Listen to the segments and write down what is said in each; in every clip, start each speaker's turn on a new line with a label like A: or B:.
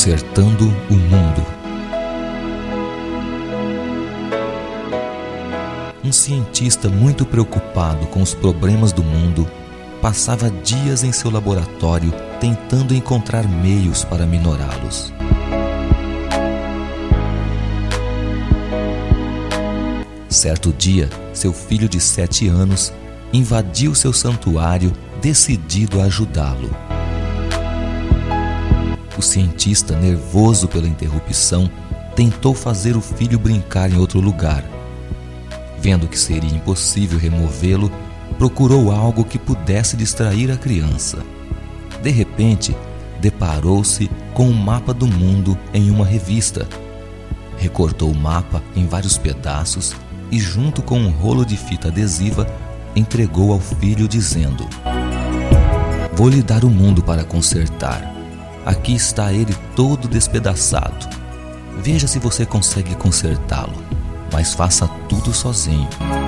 A: Consertando o mundo. Um cientista muito preocupado com os problemas do mundo passava dias em seu laboratório tentando encontrar meios para minorá-los. Certo dia, seu filho de 7 anos invadiu seu santuário decidido a ajudá-lo. O cientista, nervoso pela interrupção, tentou fazer o filho brincar em outro lugar. Vendo que seria impossível removê-lo, procurou algo que pudesse distrair a criança. De repente, deparou-se com um mapa do mundo em uma revista. Recortou o mapa em vários pedaços e, junto com um rolo de fita adesiva, entregou ao filho dizendo: "Vou lhe dar o mundo para consertar. Aqui está ele todo despedaçado. Veja se você consegue consertá-lo, mas faça tudo sozinho."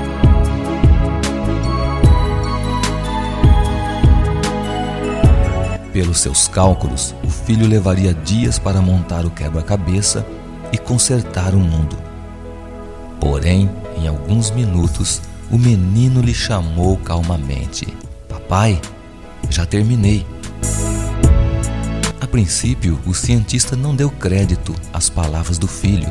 A: Pelos seus cálculos, o filho levaria dias para montar o quebra-cabeça e consertar o mundo. Porém, em alguns minutos, o menino lhe chamou calmamente: "Papai, já terminei." A princípio, o cientista não deu crédito às palavras do filho.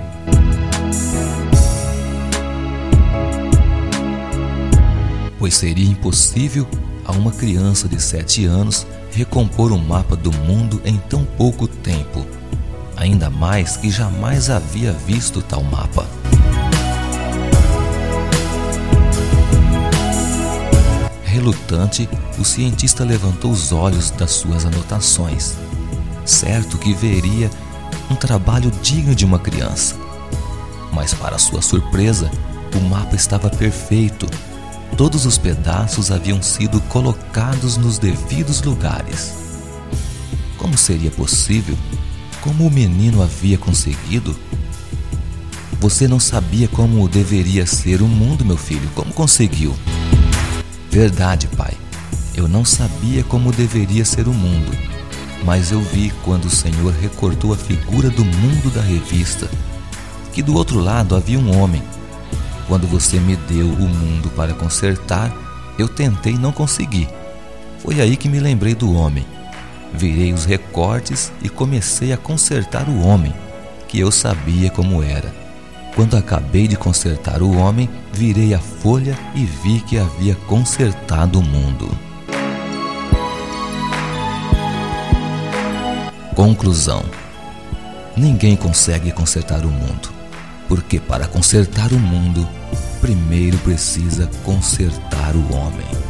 A: Pois seria impossível a uma criança de 7 anos recompor o mapa do mundo em tão pouco tempo, ainda mais que jamais havia visto tal mapa. Relutante, o cientista levantou os olhos das suas anotações, certo que veria um trabalho digno de uma criança. Mas, para sua surpresa, o mapa estava perfeito. Todos os pedaços haviam sido colocados nos devidos lugares. Como seria possível? Como o menino havia conseguido? "Você não sabia como deveria ser o mundo, meu filho. Como conseguiu?" "Verdade, pai. Eu não sabia como deveria ser o mundo. Mas eu vi quando o Senhor recortou a figura do mundo da revista, que do outro lado havia um homem. Quando você me deu o mundo para consertar, eu tentei e não consegui. Foi aí que me lembrei do homem. Virei os recortes e comecei a consertar o homem, que eu sabia como era. Quando acabei de consertar o homem, virei a folha e vi que havia consertado o mundo." Conclusão: ninguém consegue consertar o mundo, porque para consertar o mundo, primeiro precisa consertar o homem.